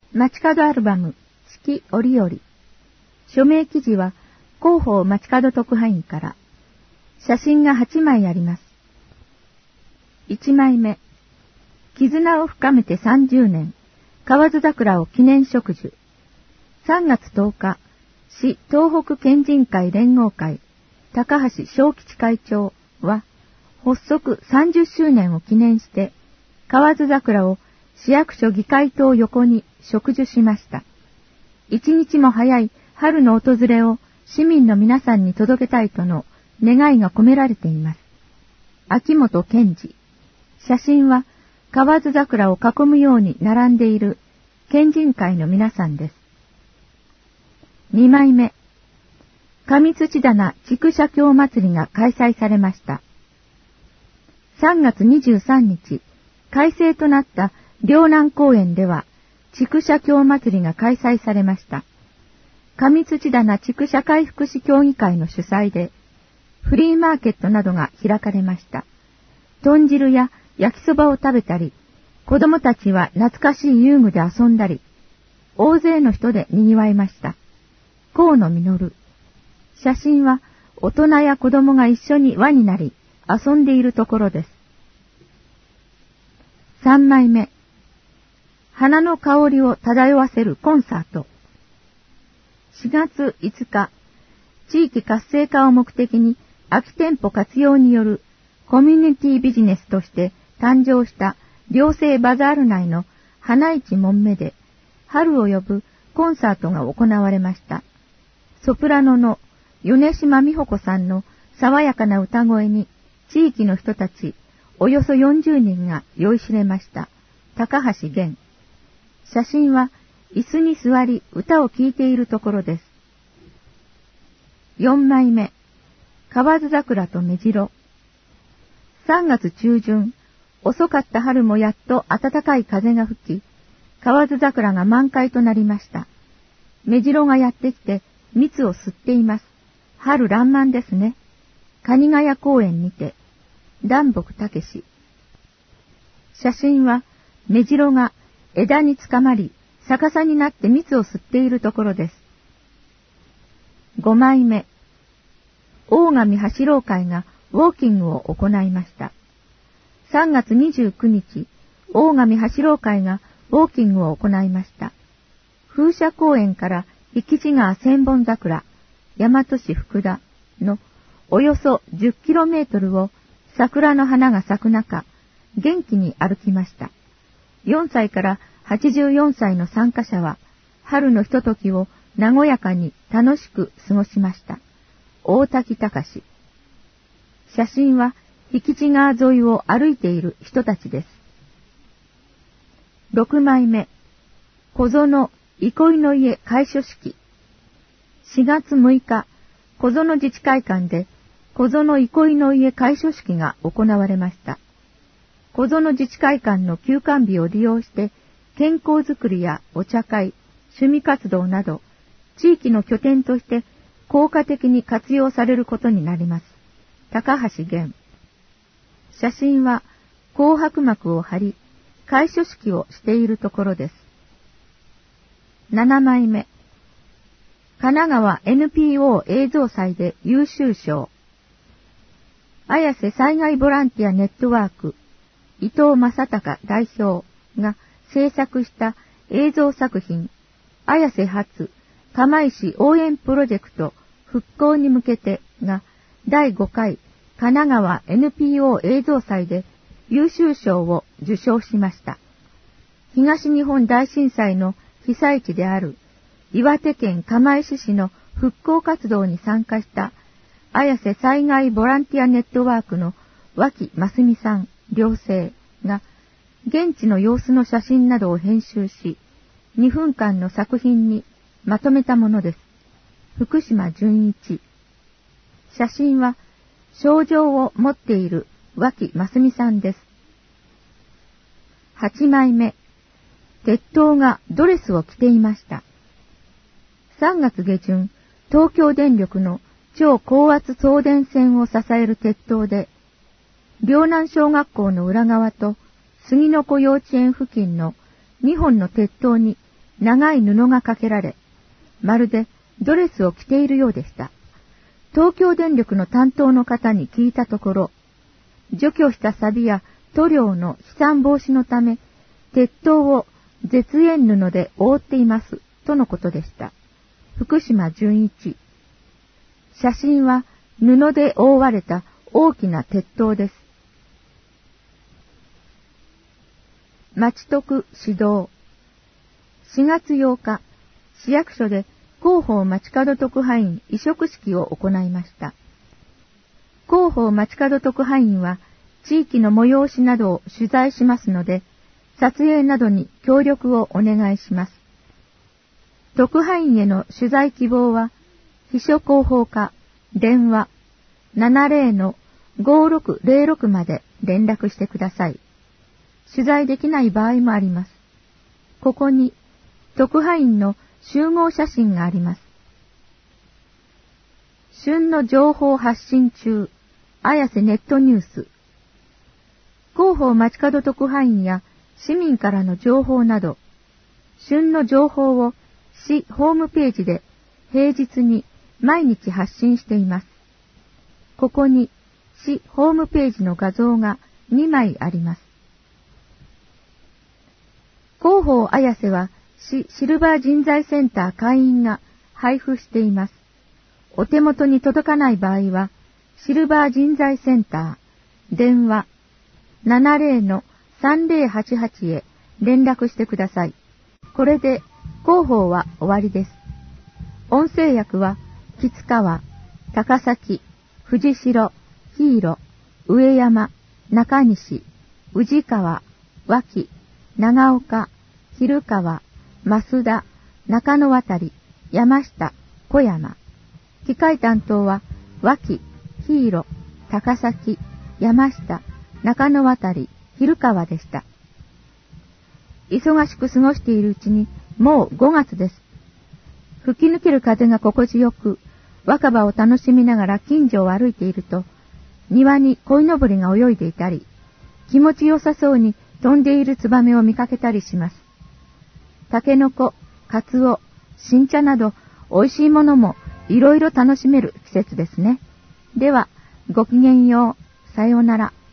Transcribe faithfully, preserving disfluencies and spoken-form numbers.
街角アルバム、四季折々。署名記事は、広報街角特派員から。写真がはちまいあります。いちまいめ。絆を深めてさんじゅうねん。河津桜を記念植樹。さんがつとおか、市東北県人会連合会、高橋正吉会長は、発足さんじゅっしゅうねんを記念して、河津桜を市役所議会棟横に植樹しました。一日も早い春の訪れを市民の皆さんに届けたいとの願いが込められています。秋元健二。写真は河津桜を囲むように並んでいる県人会の皆さんです。にまいめ。上土棚筑社協祭りが開催されました。さんがつにじゅうさんにち、改正となった両南公園では、筑社協祭りが開催されました。上土棚地区社会福祉協議会の主催で、フリーマーケットなどが開かれました。豚汁や焼きそばを食べたり、子供たちは懐かしい遊具で遊んだり、大勢の人で賑わいました。河野実。写真は大人や子供が一緒に輪になり遊んでいるところです。さんまいめ。花の香りを漂わせるコンサート。しがついつか、地域活性化を目的に空き店舗活用によるコミュニティビジネスとして誕生した寮生バザール内の花市門目で春を呼ぶコンサートが行われました。ソプラノの米島美穂子さんの爽やかな歌声に地域の人たちおよそよんじゅうにんが酔いしれました。高橋源。写真は椅子に座り歌を聴いているところです。よんまいめ。河津桜と目白。さんがつちゅうじゅん、遅かった春もやっと暖かい風が吹き、河津桜が満開となりました。目白がやってきて蜜を吸っています。春爛漫ですね。蟹ヶ谷公園にて、南北武史。写真は目白が枝につかまり、逆さになって蜜を吸っているところです。ごまいめ。大神走ろう会がウォーキングを行いました。さんがつにじゅうくにち、大神走ろう会がウォーキングを行いました。風車公園から生地川千本桜、大和市福田のおよそじゅっキロメートルを桜の花が咲く中、元気に歩きました。よんさいからはちじゅうよんさいの参加者は、春のひとときを和やかに楽しく過ごしました。大滝隆。写真は、引地川沿いを歩いている人たちです。ろくまいめ。小園憩いの家開所式。しがつむいか、小園自治会館で、小園憩いの家開所式が行われました。小園自治会館の休館日を利用して、健康づくりやお茶会、趣味活動など、地域の拠点として効果的に活用されることになります。高橋源。写真は紅白幕を張り、開所式をしているところです。ななまいめ。神奈川 エヌピーオー 映像祭で優秀賞。綾瀬災害ボランティアネットワーク、伊藤正隆代表が制作した映像作品、綾瀬発釜石応援プロジェクト復興に向けてがだいごかい神奈川 エヌピーオー 映像祭で優秀賞を受賞しました。東日本大震災の被災地である岩手県釜石市の復興活動に参加した綾瀬災害ボランティアネットワークの脇真澄さん寮生が現地の様子の写真などを編集しにふんかんの作品にまとめたものです。福島純一。写真は賞状を持っている脇真澄さんです。はちまいめ。鉄塔がドレスを着ていました。さんがつげじゅん、東京電力の超高圧送電線を支える鉄塔で、両南小学校の裏側と杉の子幼稚園付近のにほんの鉄塔に長い布がかけられ、まるでドレスを着ているようでした。東京電力の担当の方に聞いたところ、除去した錆や塗料の飛散防止のため、鉄塔を絶縁布で覆っています、とのことでした。福島純一。写真は布で覆われた大きな鉄塔です。町徳指導。しがつようか、市役所で広報町角特派員委嘱式を行いました。広報町角特派員は地域の催しなどを取材しますので、撮影などに協力をお願いします。特派員への取材希望は、秘書広報課、電話 ななゼロのごろくゼロろく まで連絡してください。取材できない場合もあります。ここに特派員の集合写真があります。旬の情報発信中、綾瀬ネットニュース。広報町角特派員や市民からの情報など、旬の情報を市ホームページで平日に毎日発信しています。ここに市ホームページの画像がにまいあります。広報綾瀬は市シルバー人材センター会員が配布しています。お手元に届かない場合は、シルバー人材センター、電話 ななゼロのさんゼロはちはち へ連絡してください。これで広報は終わりです。音声訳は、吉川、高崎、藤代、日色、上山、中西、宇治川、脇、長岡、昼川、増田、中野渡り、山下、小山。機械担当は、脇、日色、高崎、山下、中野渡り、昼川でした。忙しく過ごしているうちに、もうごがつです。吹き抜ける風が心地よく、若葉を楽しみながら近所を歩いていると、庭に鯉のぼりが泳いでいたり、気持ちよさそうに飛んでいるツバメを見かけたりします。タケノコ、カツオ、新茶など美味しいものもいろいろ楽しめる季節ですね。では、ごきげんよう。さようなら。